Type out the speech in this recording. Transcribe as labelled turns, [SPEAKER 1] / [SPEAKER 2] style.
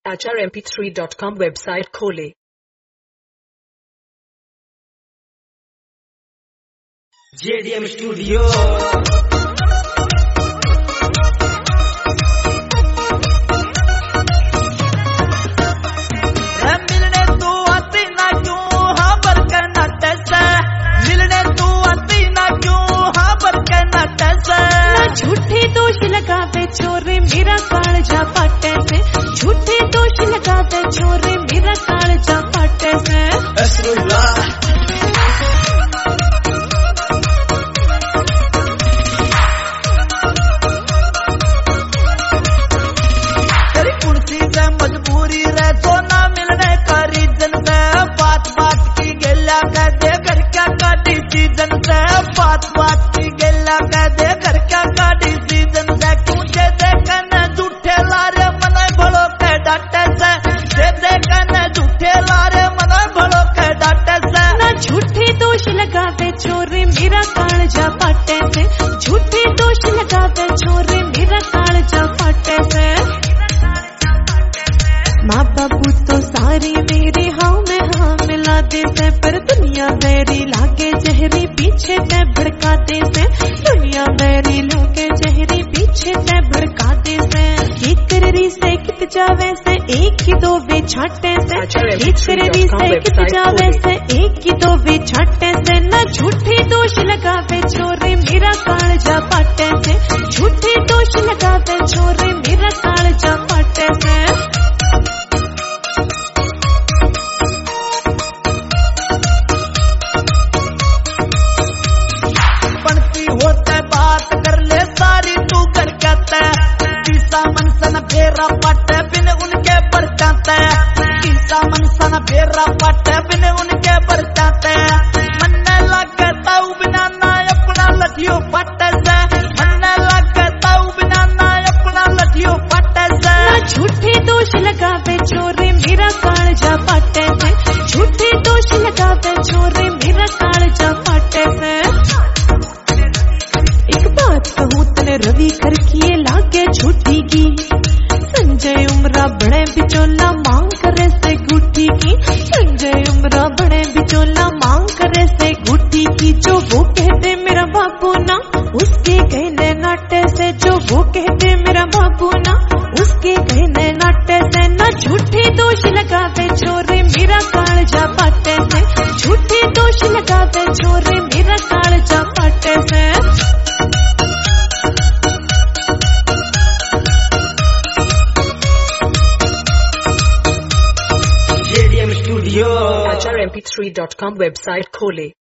[SPEAKER 1] HRMP3.com website खोले।
[SPEAKER 2] JDM studio मिलने तू आती ना क्यों हाँ पर कहना टैसा मिलने तू आती ना क्यों हाँ पर कहना टैसा
[SPEAKER 3] झूठे दोष लगावे छोरे मेरा कालजा पाटे से झूठे दोष लगावे छोरे मेरा कालजा पाटे से
[SPEAKER 2] तेरी कुर्सी से मजबूरी रहे तो ना मिलने का रीजन से बात बात की गेला कह दे कर क्या काटी सीजन से बात बात की गेला कह दे कर क्या काटी सीजन से क्यों दे दे कने झूठे लारे मना भलो के डाटे से दे दे कने झूठे लारे मना भलो के डाटे से
[SPEAKER 3] ना झूठे दोष लगावे छोरे मेरा कालजा पाटे से झूठे दोष लगावे छोरे मेरा कालजा पाटे से माँ बाबू तो सारी मेरी हाँ में हाँ मिला देते पर दुनिया मेरी लागे जहरी पीछे ते भड़का देते दुनिया मेरी लागे जहरी पीछे ते भड़का देते एक कररी से कित जावे से एक ही दो वे छाटे से एक कररी से कित जावे से एक ही दो वे छाटे से न झूठे दोष लगावे छोरे मेरा कालजा पाटे से झूठे दोष लगावे छोरे मेरा कालजा पाटे से
[SPEAKER 2] होते बात कर ले सारी तू कर कहता किसा मनसन फेरा पट बिन उनके पर जाता किसा मनसन फेरा पट बिन उनके पर जाता मन्ने लगता बिना ना अपना लठियो पट से मन्ने लगता बिना ना अपना लठियो पट से
[SPEAKER 3] झूठे दोष लगावे छोरे मेरा कालजा पाटे से झूठे दोष लगावे छोरे मेरा कालजा पाटे से कहूँ तने रवि खरखिए लागे झूठी की संजय उमरा बड़े बिचौला मांग करे से गुठी की संजय उमरा बड़े बिचौला मांग करे से गुठी की जो वो कहते मेरा बाबू ना उसके कहने नाटे से जो वो कहते मेरा बाबू ना उसके कहने नाटे से न झूठे दोष लगावे छोरे मेरा कालजा पाटे से झूठे दोष लगावे छोरे मेरा कालजा पाटे से
[SPEAKER 1] HRMP3.com वेबसाइट खोले।